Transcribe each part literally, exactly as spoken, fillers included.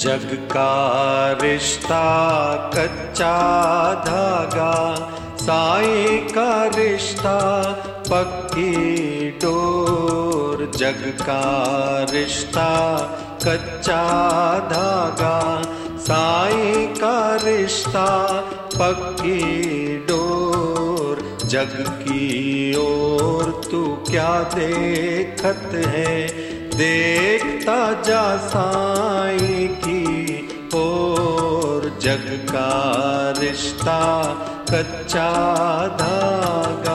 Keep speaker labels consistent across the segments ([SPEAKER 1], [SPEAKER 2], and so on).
[SPEAKER 1] जग का रिश्ता कच्चा धागा, साईं का रिश्ता पक्की डोर। जग का रिश्ता कच्चा धागा, साईं का रिश्ता पक्की डोर। जग की ओर तू क्या देखत है, देखता जा साईं की ओर। जग का रिश्ता कच्चा धागा।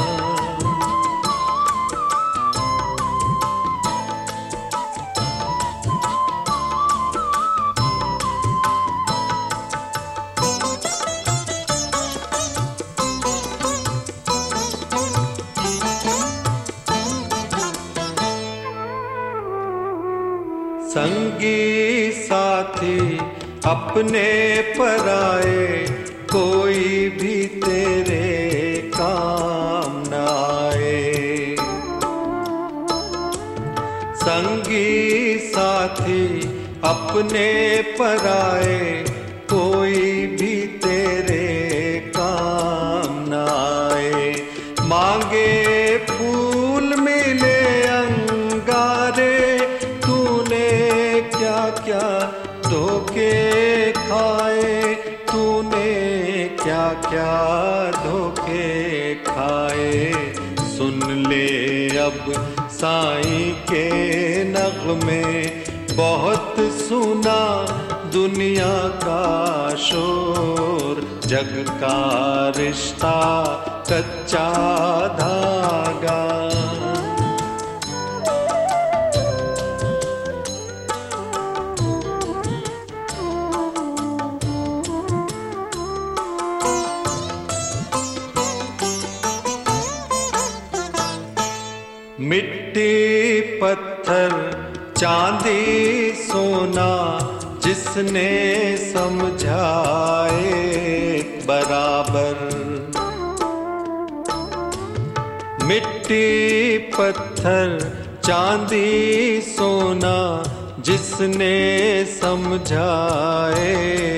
[SPEAKER 1] संगी साथी अपने पराए, कोई भी तेरे काम न आए। संगी साथी अपने पराए, कोई भी तेरे काम न आए। मांगे फूल मिले अंगारे, क्या क्या धोखे खाए, तूने क्या क्या धोखे खाए। सुन ले अब साईं के नग़्मे, बहुत सुना दुनिया का शोर। जग का रिश्ता कच्चा धागा। मिट्टी पत्थर चांदी सोना, जिसने समझाए बराबर। मिट्टी पत्थर चांदी सोना, जिसने समझाए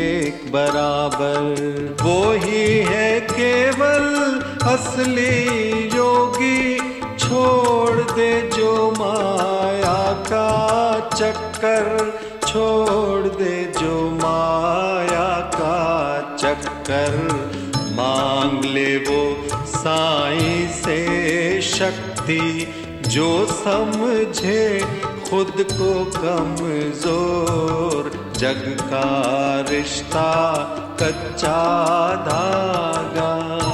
[SPEAKER 1] बराबर। वो ही है केवल असली योगी, छोड़ दे जो माया का चक्कर, छोड़ दे जो माया का चक्कर। मांग ले वो साईं से शक्ति, जो समझे खुद को कमजोर। जग का रिश्ता कच्चा धागा।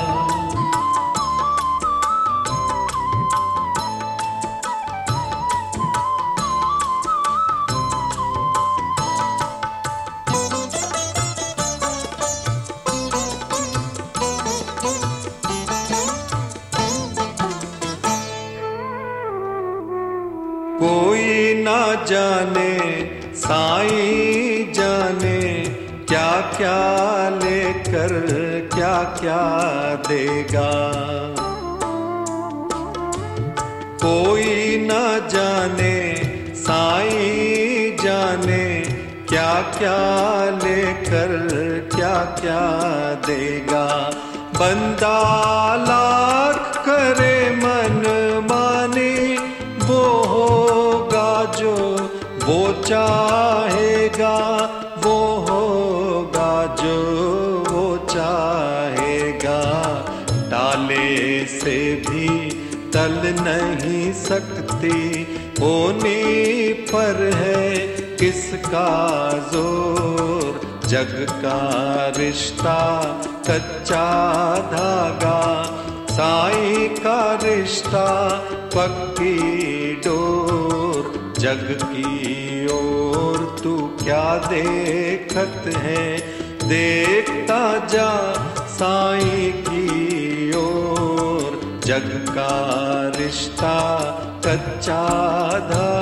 [SPEAKER 1] कोई ना जाने साईं जाने, क्या क्या लेकर क्या क्या देगा। कोई ना जाने साईं जाने, क्या क्या लेकर क्या क्या देगा। बंदा लाख करे मन माने, वो होगा जो वो चाहेगा, वो होगा जो वो चाहेगा। डाले से भी तल नहीं सकती, होने पर है किसका जोर। जग का रिश्ता कच्चा धागा, साईं का रिश्ता पक्की डोर। जग की ओर तू क्या देखत है, देखता जा साईं की ओर। जग का रिश्ता कच्चा धागा।